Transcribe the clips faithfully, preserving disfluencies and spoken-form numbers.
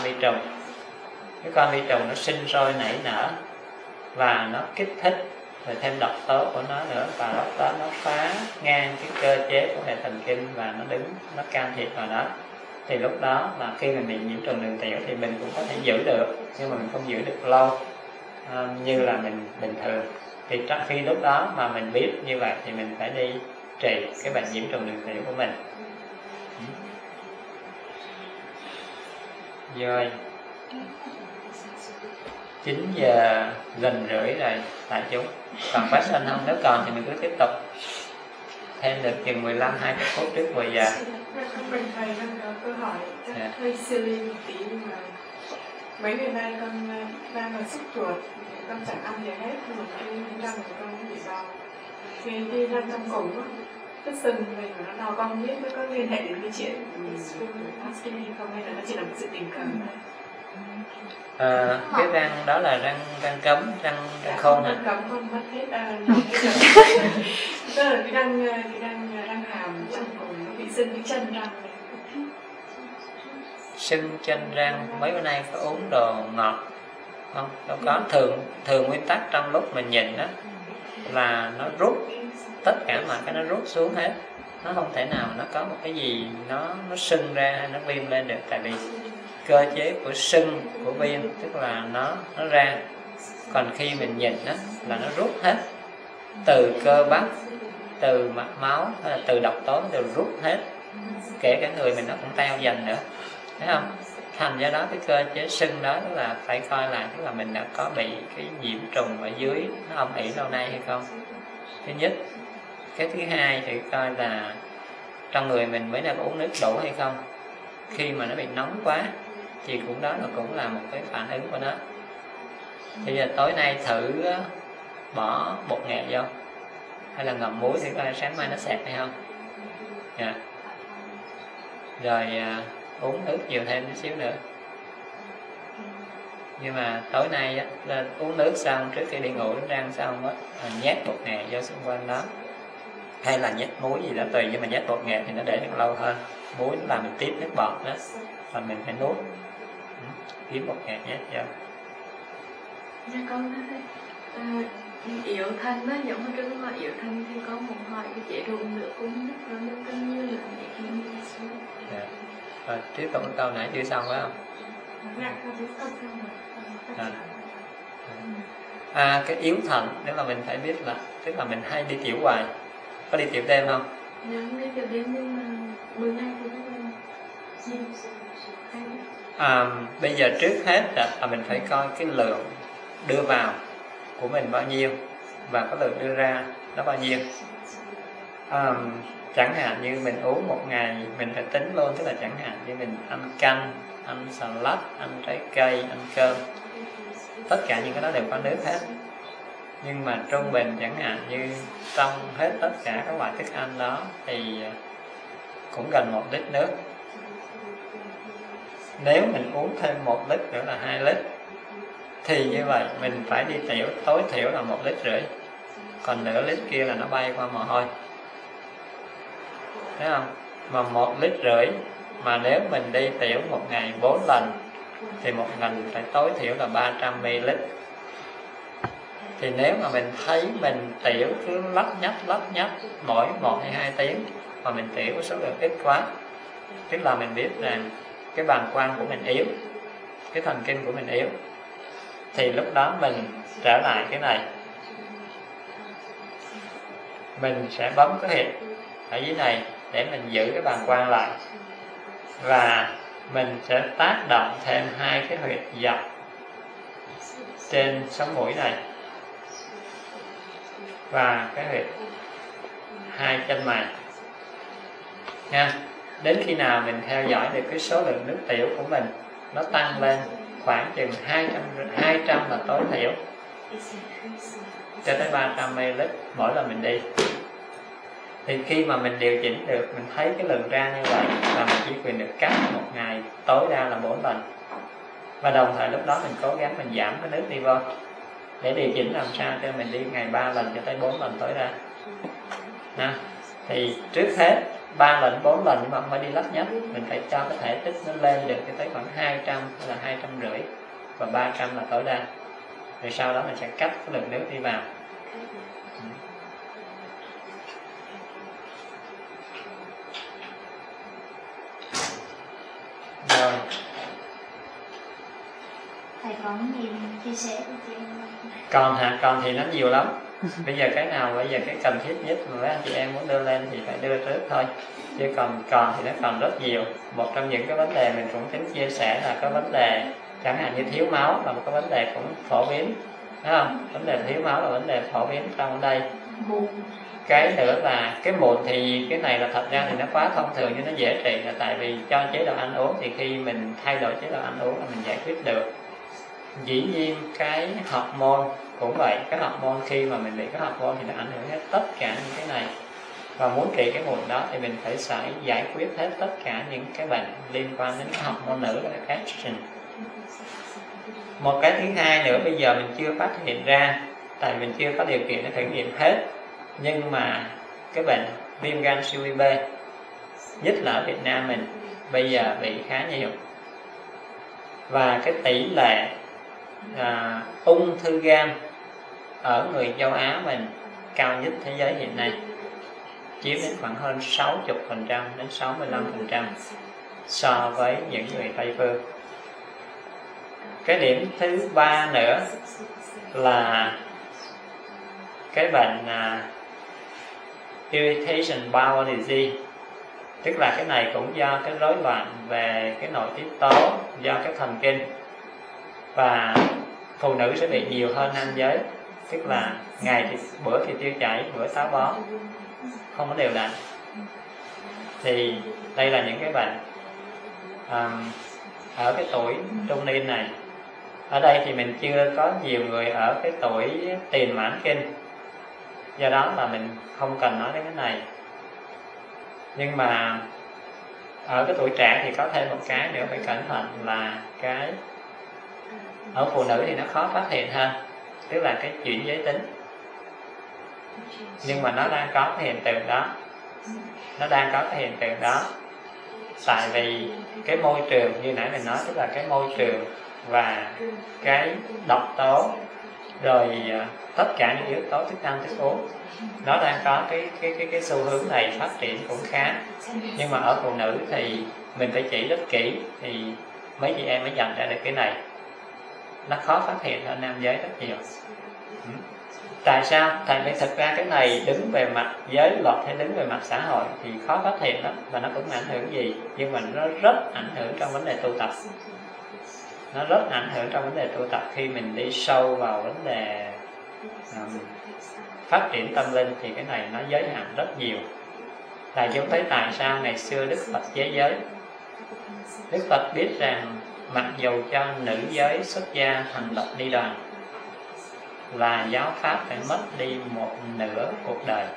vi trùng. Cái con vi trùng nó sinh sôi nảy nở và nó kích thích, rồi thêm độc tố của nó nữa, và lúc đó nó phá ngang cái cơ chế của hệ thần kinh và nó đứng, nó can thiệp vào đó. Thì lúc đó là khi mình bị nhiễm trùng đường tiểu thì mình cũng có thể giữ được, nhưng mà mình không giữ được lâu à, như là mình bình thường. Thì trong khi lúc đó mà mình biết như vậy thì mình phải đi trị cái bệnh nhiễm trùng đường tiểu của mình. Rồi chín giờ gần rưỡi rồi tại chúng. Còn question không? Nếu còn thì mình cứ tiếp tục thêm được chừng mười lăm hai mươi phút trước mười giờ. Mình thầy đang có câu hỏi chắc yeah. hơi silly một tí, nhưng mà mấy ngày nay con đang là sốt ruột, con chẳng ăn gì hết, nhưng mà cái răng của con bị đau. Thì đi răng trong cổ cứ sưng mình mà nó đau, con không biết nó có liên hệ đến cái chuyện asking không, hay là nó chỉ là một sự tình cờ thôi. À, cái răng đó là răng răng cấm, răng răng khôn hả? Răng cấm con mất hết, à, tức là cái răng cái răng răng hàm trong cổ nó bị sưng cái chân răng này. Sưng chân răng, mấy bữa nay có uống đồ ngọt không? Đâu có. Thường thường nguyên tắc trong lúc mình nhìn đó là nó rút tất cả mọi cái, nó rút xuống hết. Nó không thể nào nó có một cái gì nó nó sưng ra hay nó viêm lên được, tại vì cơ chế của sưng của viêm tức là nó nó ra. Còn khi mình nhìn đó là nó rút hết, từ cơ bắp, từ mạch máu hay là từ độc tố đều rút hết, kể cả người mình nó cũng teo dần nữa, thấy không? Thành ra đó cái cơ chế sưng đó tức là phải coi lại, tức là mình đã có bị cái nhiễm trùng ở dưới nó âm ỉ lâu nay hay không, thứ nhất. Cái thứ hai thì coi là trong người mình mới đang uống nước đủ hay không. Khi mà nó bị nóng quá thì cũng đó là cũng là một cái phản ứng của nó. Thì giờ tối nay thử bỏ bột nghệ vô hay là ngậm muối thì coi sáng mai nó xẹp hay không. Yeah. Rồi à, uống nước nhiều thêm chút xíu nữa. Nhưng mà tối nay á, là uống nước xong trước khi đi ngủ đánh răng xong á, nhét bột nghệ vô xung quanh đó, hay là nhét muối gì đó tùy, nhưng mà nhét bột nghệ thì nó để được lâu hơn. Muối nó làm mình tiếp nước bọt đó, và mình phải nuốt. Kiếm bột nghệ nhét vô. Dạ con nói à, yếu thân đó, giống như trước gọi yếu thân thì có một hỏi cái chế độ nước uống nước nó nước bao nhiêu lượng để khi đi xuống. Dạ. Rồi tiếp tục câu nãy chưa xong phải không? Dạ, con biết con xong rồi. À. à cái yếu thận nếu mà mình phải biết là tức là mình hay đi tiểu hoài. Có đi tiểu đêm không? Dạ không đi tiểu đêm, nhưng mà mười ngày thì nó à, bây giờ trước hết là mình phải coi cái lượng đưa vào của mình bao nhiêu và cái lượng đưa ra nó bao nhiêu. à, chẳng hạn như mình uống một ngày mình phải tính luôn, tức là chẳng hạn như mình ăn canh, ăn salad, ăn trái cây, ăn cơm, tất cả những cái đó đều có nước hết. Nhưng mà trung bình chẳng hạn như trong hết tất cả các loại thức ăn đó thì cũng gần một lít nước. Nếu mình uống thêm một lít nữa là hai lít, thì như vậy mình phải đi tiểu tối thiểu là một lít rưỡi, còn nửa lít kia là nó bay qua mồ hôi, thấy không? Mà một lít rưỡi mà nếu mình đi tiểu một ngày bốn lần thì một ngày phải tối thiểu là ba trăm mi li lít. Thì nếu mà mình thấy mình tiểu cứ lấp nhấp lấp nhấp mỗi một hay hai tiếng mà mình tiểu có số lượng ít quá, tức là mình biết rằng cái bàng quang của mình yếu, cái thần kinh của mình yếu, thì lúc đó mình trở lại cái này, mình sẽ bấm cái huyệt ở dưới này để mình giữ cái bàng quang lại, và mình sẽ tác động thêm hai cái huyệt dọc trên sống mũi này và cái huyệt hai chân mày nha. Đến khi nào mình theo dõi được cái số lượng nước tiểu của mình nó tăng lên khoảng chừng hai trăm là tối thiểu, cho tới ba trăm mi li lít mỗi lần mình đi, thì khi mà mình điều chỉnh được, mình thấy cái lượng ra như vậy là mình chỉ quyền được cắt một ngày tối đa là bốn lần. Và đồng thời lúc đó mình cố gắng mình giảm cái nước đi vô để điều chỉnh làm sao cho mình đi ngày ba lần cho tới bốn lần tối đa. Nè, thì trước hết ba lần bốn lần nhưng mà không phải đi lắc nhấp, mình phải cho cái thể tích nó lên được tới khoảng hai trăm hay là hai trăm rưỡi và ba trăm là tối đa. Rồi sau đó mình sẽ cắt cái lượng nước đi vào. Rồi. Thầy có gì chia sẻ với chị em không? Còn hả? Còn thì nó nhiều lắm. Bây giờ cái nào bây giờ cái cần thiết nhất mà mấy anh chị em muốn đưa lên thì phải đưa trước thôi. Chứ còn còn thì nó còn rất nhiều. Một trong những cái vấn đề mình cũng tính chia sẻ là cái vấn đề chẳng hạn như thiếu máu là một cái vấn đề cũng phổ biến, đúng không? Vấn đề thiếu máu là vấn đề phổ biến trong đây. Cái nữa là cái mụn thì cái này là thật ra thì nó quá thông thường nhưng nó dễ trị, là tại vì cho chế độ ăn uống thì khi mình thay đổi chế độ ăn uống là mình giải quyết được. Dĩ nhiên cái hormone cũng vậy, cái hormone khi mà mình bị cái hormone thì nó ảnh hưởng hết tất cả những cái này. Và muốn trị cái mụn đó thì mình phải phải giải quyết hết tất cả những cái bệnh liên quan đến cái hormone nữ là estrogen. Một cái thứ hai nữa bây giờ mình chưa phát hiện ra, tại mình chưa có điều kiện để thử nghiệm hết, nhưng mà cái bệnh viêm gan siêu vi B, nhất là ở Việt Nam mình bây giờ bị khá nhiều. Và cái tỷ lệ à, ung thư gan ở người châu Á mình cao nhất thế giới hiện nay, chiếm đến khoảng hơn sáu mươi phần trăm đến sáu mươi lăm phần trăm so với những người Tây phương. Cái điểm thứ ba nữa là cái bệnh uh, irritation bowel disease, tức là cái này cũng do cái rối loạn về cái nội tiết tố, do cái thần kinh, và phụ nữ sẽ bị nhiều hơn nam giới, tức là ngày thì bữa thì tiêu chảy, bữa táo bón, không có đều đặn. Thì đây là những cái bệnh um, ở cái tuổi trung niên này. Ở đây thì mình chưa có nhiều người ở cái tuổi tiền mãn kinh, do đó là mình không cần nói đến cái này. Nhưng mà ở cái tuổi trẻ thì có thêm một cái nữa phải cẩn thận là cái ở phụ nữ thì nó khó phát hiện hơn, tức là cái chuyển giới tính. Nhưng mà nó đang có cái hiện tượng đó, nó đang có cái hiện tượng đó tại vì cái môi trường như nãy mình nói, tức là cái môi trường và cái độc tố, rồi tất cả những yếu tố thức ăn thức uống, nó đang có cái cái cái cái xu hướng này phát triển cũng khá. Nhưng mà ở phụ nữ thì mình phải chỉ rất kỹ thì mấy chị em mới nhận ra được cái này, nó khó phát hiện hơn nam giới rất nhiều. Tại sao? Tại vì thực ra cái này đứng về mặt giới luật hay đứng về mặt xã hội thì khó phát hiện lắm, và nó cũng ảnh hưởng gì, nhưng mà nó rất ảnh hưởng trong vấn đề tu tập. Nó rất ảnh hưởng trong vấn đề tu tập khi mình đi sâu vào vấn đề um, phát triển tâm linh thì cái này nó giới hạn rất nhiều. Tại chúng thấy tại sao ngày xưa Đức Phật chế giới. Đức Phật biết rằng mặc dù cho nữ giới xuất gia thành lập ni đoàn là giáo pháp phải mất đi một nửa cuộc đời,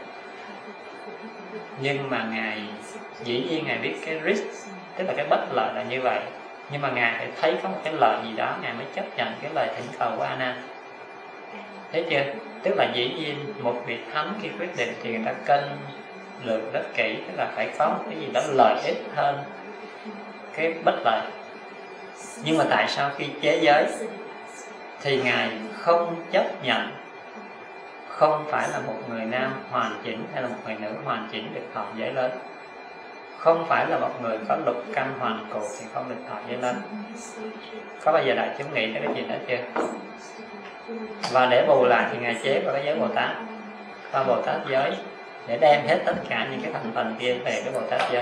nhưng mà Ngài dĩ nhiên Ngài biết cái risk, tức là cái bất lợi là như vậy, nhưng mà Ngài phải thấy có một cái lợi gì đó Ngài mới chấp nhận cái lời thỉnh cầu của A Nan. Thấy chưa? Tức là dĩ nhiên một vị thánh khi quyết định thì người ta cân lượng rất kỹ, tức là phải có một cái gì đó lợi ích hơn cái bất lợi. Nhưng mà tại sao khi chế giới thì Ngài không chấp nhận không phải là một người nam hoàn chỉnh hay là một người nữ hoàn chỉnh được thọ giới lớn, không phải là một người có lục căn hoàn cột thì không được thọ giới lớn. Có bao giờ đại chúng nghĩ tới cái chuyện đó chưa? Và để bù lại thì Ngài chế vào cái giới Bồ Tát, và Bồ Tát giới, để đem hết tất cả những cái thành phần kia về cái Bồ Tát giới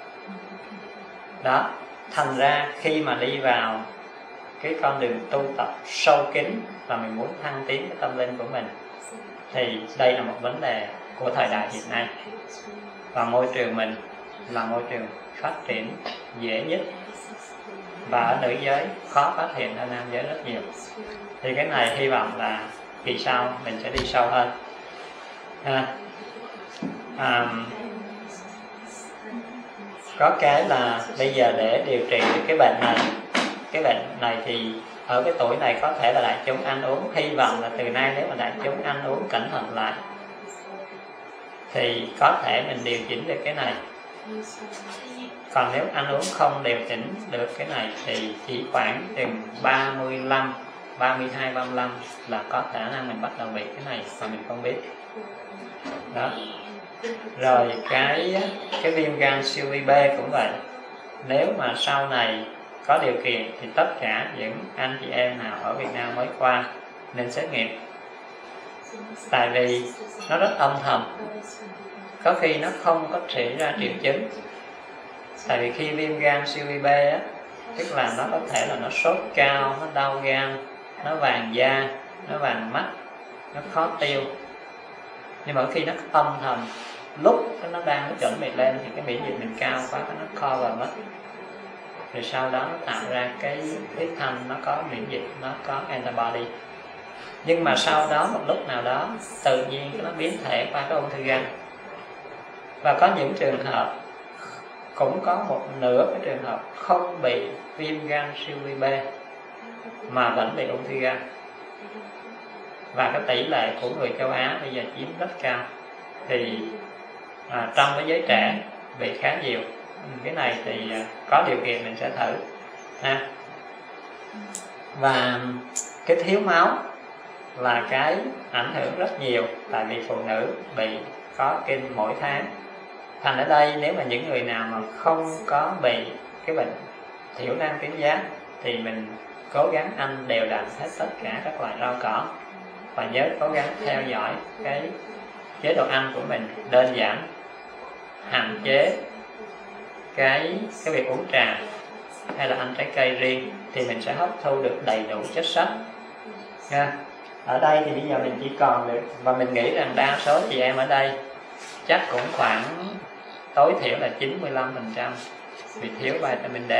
đó. Thành ra khi mà đi vào cái con đường tu tập sâu kín và mình muốn thăng tiến cái tâm linh của mình thì đây là một vấn đề của thời đại hiện nay, và môi trường mình là môi trường phát triển dễ nhất, và ở nữ giới khó phát hiện hơn nam giới rất nhiều. Thì cái này hy vọng là kỳ sau mình sẽ đi sâu hơn ha. À, có cái là bây giờ để điều trị được cái bệnh này, cái bệnh này thì ở cái tuổi này có thể là đại chúng ăn uống, hy vọng là từ nay nếu mà đại chúng ăn uống cẩn thận lại thì có thể mình điều chỉnh được cái này. Còn nếu ăn uống không điều chỉnh được cái này thì chỉ khoảng chừng ba mươi lăm, ba mươi hai, ba mươi lăm là có khả năng mình bắt đầu bị cái này mà mình không biết. Đó. Rồi cái cái viêm gan siêu vi B cũng vậy. Nếu mà sau này có điều kiện thì tất cả những anh chị em nào ở Việt Nam mới qua nên xét nghiệm. Tại vì nó rất âm thầm, có khi nó không có xảy ra triệu chứng. Tại vì khi viêm gan siêu vi B á, tức là nó có thể là nó sốt cao, nó đau gan, nó vàng da, nó vàng mắt, nó khó tiêu. Nhưng mà khi nó âm thầm, lúc nó đang nó chuẩn bị lên thì cái miễn dịch mình cao quá, nó co vào mất. Rồi sau đó nó tạo ra cái huyết thanh, nó có miễn dịch, nó có antibody. Nhưng mà sau đó một lúc nào đó tự nhiên nó biến thể qua cái ung thư gan. Và có những trường hợp, cũng có một nửa cái trường hợp không bị viêm gan siêu vi B mà vẫn bị ung thư gan. Và cái tỷ lệ của người châu Á bây giờ chiếm rất cao. Thì à, trong cái giới trẻ bị khá nhiều. Cái này thì à, có điều kiện mình sẽ thử ha. Và cái thiếu máu là cái ảnh hưởng rất nhiều. Tại vì phụ nữ bị có kinh mỗi tháng. Thành ở đây nếu mà những người nào mà không có bị cái bệnh thiểu năng tuyến giáp thì mình cố gắng ăn đều đặn hết tất cả các loại rau cỏ. Và nhớ cố gắng theo dõi cái chế độ ăn của mình đơn giản, hạn chế cái cái việc uống trà hay là ăn trái cây riêng thì mình sẽ hấp thu được đầy đủ chất sắt nha. Ở đây thì bây giờ mình chỉ còn được, và mình nghĩ rằng đa số chị em ở đây chắc cũng khoảng tối thiểu là chín mươi lăm phần trăm bị thiếu vitamin D.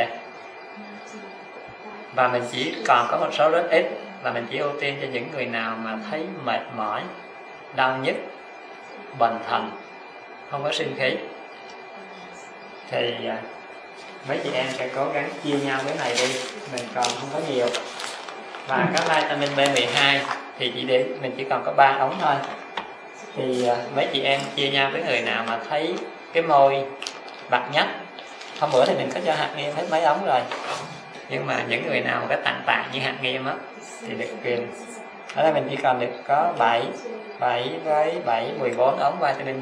Và mình chỉ còn có một số rất ít là mình chỉ ưu tiên cho những người nào mà thấy mệt mỏi, đau nhức, bần thần, không có sinh khí thì mấy chị em sẽ cố gắng chia nhau cái này đi, mình còn không có nhiều. Và cái vitamin B mười hai thì chỉ để mình chỉ còn có ba ống thôi. Thì mấy chị em chia nhau cái người nào mà thấy cái môi bạc nhất. Hôm bữa thì mình có cho hạt nghiêm hết mấy ống rồi, nhưng mà những người nào mà cái tàn tạ như hạt nghiêm á thì được quyền. Ở đây mình chỉ còn được có bảy, bảy với bảy, mười bốn ống vitamin D.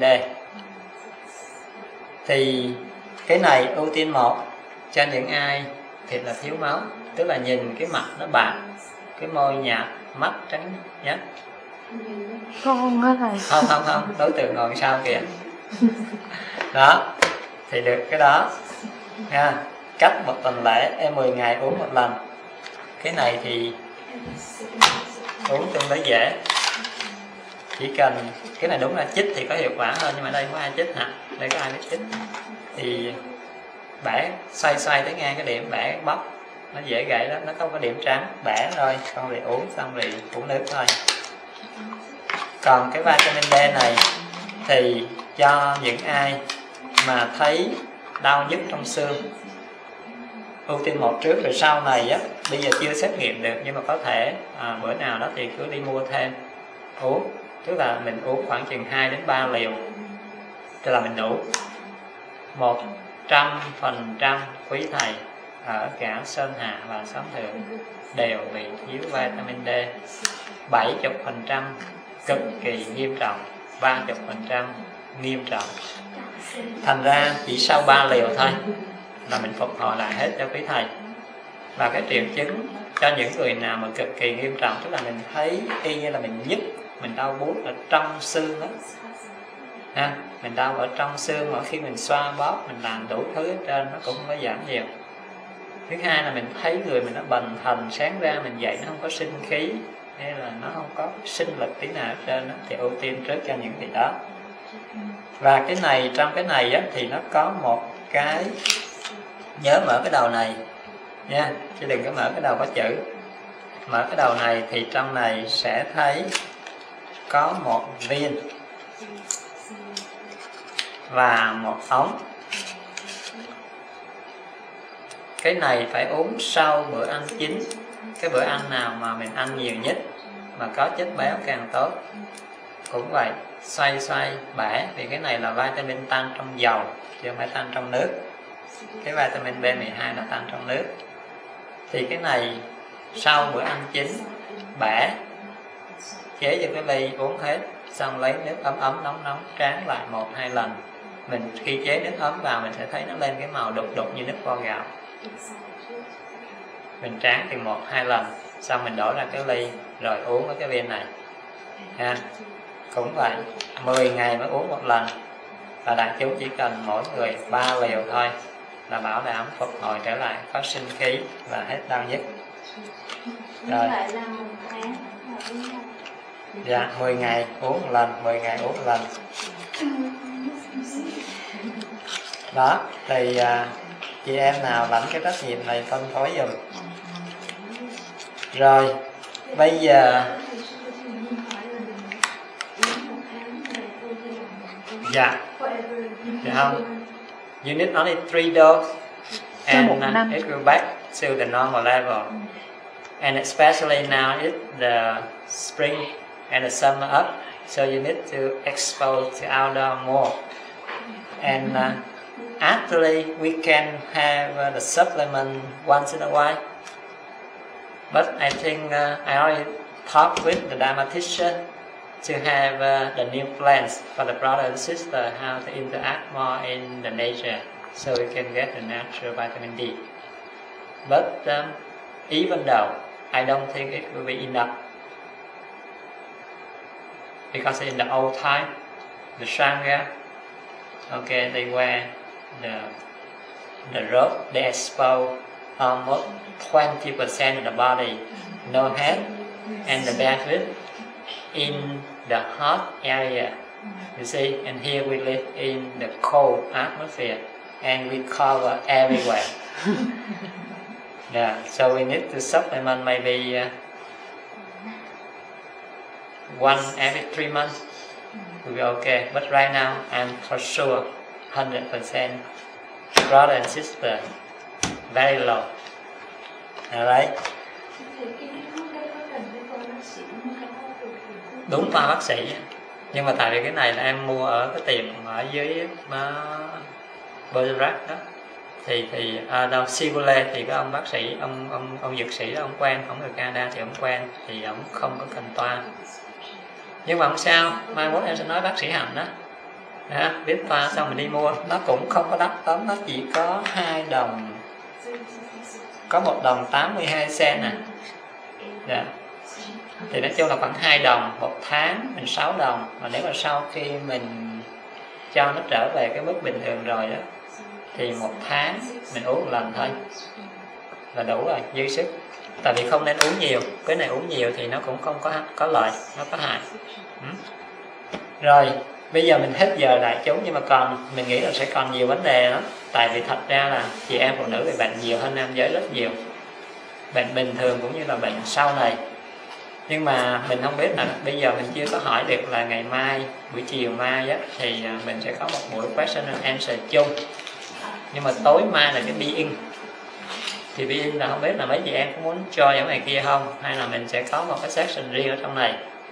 Thì cái này ưu tiên một cho những ai thiệt là thiếu máu, tức là nhìn cái mặt nó bạc, cái môi nhạt, mắt trắng nhá. Con á thầy. Không không không, đối tượng ngồi sau kìa. Đó, thì được cái đó ha. Cách một tuần lễ, em mười ngày uống một lần. Cái này thì uống tương đối dễ. Chỉ cần, cái này đúng là chích thì có hiệu quả hơn, nhưng mà đây không có ai chích hả? Đây có ai biết chích. Thì bẻ, xoay xoay tới ngang cái điểm, bẻ bóc. Nó dễ gãy lắm, nó không có điểm trắng. Bẻ thôi, xong rồi uống, xong rồi uống nước thôi. Còn cái vitamin D này thì cho những ai mà thấy đau nhức trong xương, ưu tiên một trước, rồi sau này á, bây giờ chưa xét nghiệm được nhưng mà có thể à, bữa nào đó thì cứ đi mua thêm uống, tức là mình uống khoảng chừng hai đến ba liều tức là mình đủ. Một trăm phần trăm quý thầy ở cả Sơn Hà và Xóm Thượng đều bị thiếu vitamin D. Bảy mươi phần trăm cực kỳ nghiêm trọng, ba mươi phần trăm nghiêm trọng. Thành ra chỉ sau ba liều thôi là mình phục hồi lại hết cho quý thầy. Và cái triệu chứng cho những người nào mà cực kỳ nghiêm trọng, tức là mình thấy y như là mình nhức, mình đau buốt ở trong xương đó ha, mình đau ở trong xương, mà khi mình xoa bóp, mình làm đủ thứ ở trên nó cũng không có giảm nhiều. Thứ hai là mình thấy người mình nó bần thần, sáng ra mình dậy nó không có sinh khí, hay là nó không có sinh lực tí nào ở trên đó, thì ưu tiên trước cho những vị đó. Và cái này, trong cái này á, thì nó có một cái, nhớ mở cái đầu này nha, chứ đừng có mở cái đầu có chữ. Mở cái đầu này thì trong này sẽ thấy có một viên và một ống. Cái này phải uống sau bữa ăn chính. Cái bữa ăn nào mà mình ăn nhiều nhất mà có chất béo càng tốt cũng vậy, xoay xoay bẻ, vì cái này là vitamin tan trong dầu chứ không phải tan trong nước. Cái vitamin B mười hai là tan trong nước. Thì cái này sau bữa ăn chính bẻ, chế cho cái ly uống hết, xong lấy nước ấm ấm nóng nóng tráng lại một hai lần. Mình khi chế nước ấm vào mình sẽ thấy nó lên cái màu đục đục như nước vo gạo. Mình tráng từ một hai lần, xong mình đổ ra cái ly rồi uống với cái viên này ha. Cũng vậy, mười ngày mới uống một lần, và đại chúng chỉ cần mỗi người ba liều thôi là bảo đảm phục hồi trở lại, có sinh khí và hết đau nhức. Rồi. Vậy là một tháng là uống lần. Dạ, mười ngày uống một lần, mười ngày uống một lần. Đó, thì à, chị em nào lãnh cái trách nhiệm này phân phối dùm. Rồi, bây giờ dạ, dạ không? You need only three dose and uh, it will back to the normal level. And especially now it's the spring and the summer up, so you need to expose to outdoor more. And uh, actually we can have uh, the supplement once in a while. But I think uh, I already talked with the dietitian to have uh, the new plans for the brother and sister, how to interact more in the nature so we can get the natural vitamin D. But um, even though I don't think it will be enough, because in the old time, the Sangha, okay, they wear the the robe, they expose almost twenty percent of the body, no head, and the barefoot in the hot area. You see, and here we live in the cold atmosphere, and we cover everywhere. Yeah, so we need to supplement maybe uh, one every three months will be okay. But right now, I'm for sure one hundred percent brother and sister, very low. Alright. Đúng qua bác sĩ, nhưng mà tại vì cái này là em mua ở cái tiệm ở dưới uh, Bergerac đó, thì thì à, đâu Sivole thì cái ông bác sĩ, ông ông ông dược sĩ đó, ông quen, ông người Canada thì ông quen, thì ông không có cần toa. Nhưng mà không sao, mai mốt em sẽ nói bác sĩ Hạnh đó, đó biết toa xong mình đi mua, nó cũng không có đắt lắm, nó chỉ có hai đồng, có một đồng tám mươi hai cent nè. Dạ. Thì nói chung là khoảng hai đồng một tháng, mình sáu đồng. Mà nếu mà sau khi mình cho nó trở về cái mức bình thường rồi đó, thì một tháng mình uống một lần thôi là đủ rồi, dư sức. Tại vì không nên uống nhiều, cái này uống nhiều thì nó cũng không có có lợi, nó có hại. ừ. Rồi bây giờ mình hết giờ đại chúng, nhưng mà còn mình nghĩ là sẽ còn nhiều vấn đề đó. Tại vì thật ra là chị em phụ nữ bị bệnh nhiều hơn nam giới rất nhiều, bệnh bình thường cũng như là bệnh sau này. Nhưng mà mình không biết là bây giờ mình chưa có hỏi được là ngày mai, buổi chiều mai á, thì mình sẽ có một buổi question and answer chung. Nhưng mà tối mai là cái be-in. Thì be-in là không biết là mấy chị em có muốn cho những ngày kia không, hay là mình sẽ có một cái section riêng ở trong này.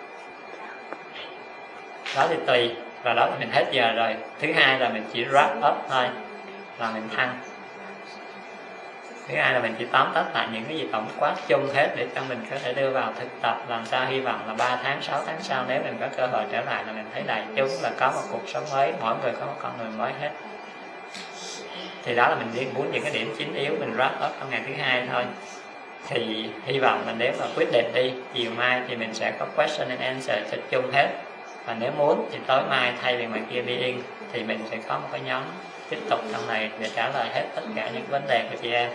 Đó thì tùy, và đó thì mình hết giờ rồi. Thứ hai là mình chỉ wrap up thôi, là mình thăng. Thứ hai là mình chỉ tóm tắt lại những cái gì tổng quát chung hết để cho mình có thể đưa vào thực tập, làm sao hy vọng là ba tháng, sáu tháng sau nếu mình có cơ hội trở lại là mình thấy đại chúng là có một cuộc sống mới, mỗi người có một con người mới hết. Thì đó là mình muốn những cái điểm chính yếu mình wrap up trong ngày thứ hai thôi. Thì hy vọng là nếu mà quyết định đi, chiều mai thì mình sẽ có question and answer thật chung hết. Và nếu muốn thì tối mai thay vì ngoài kia be in thì mình sẽ có một cái nhóm tiếp tục trong này để trả lời hết tất cả những vấn đề của chị em.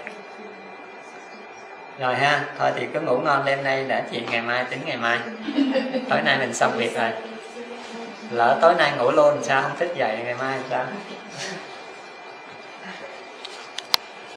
Rồi ha, thôi thì cứ ngủ ngon đêm nay, đã chuyện ngày mai tính ngày mai. Tối nay mình xong việc rồi. Lỡ tối nay ngủ luôn sao không thức dậy ngày mai sao?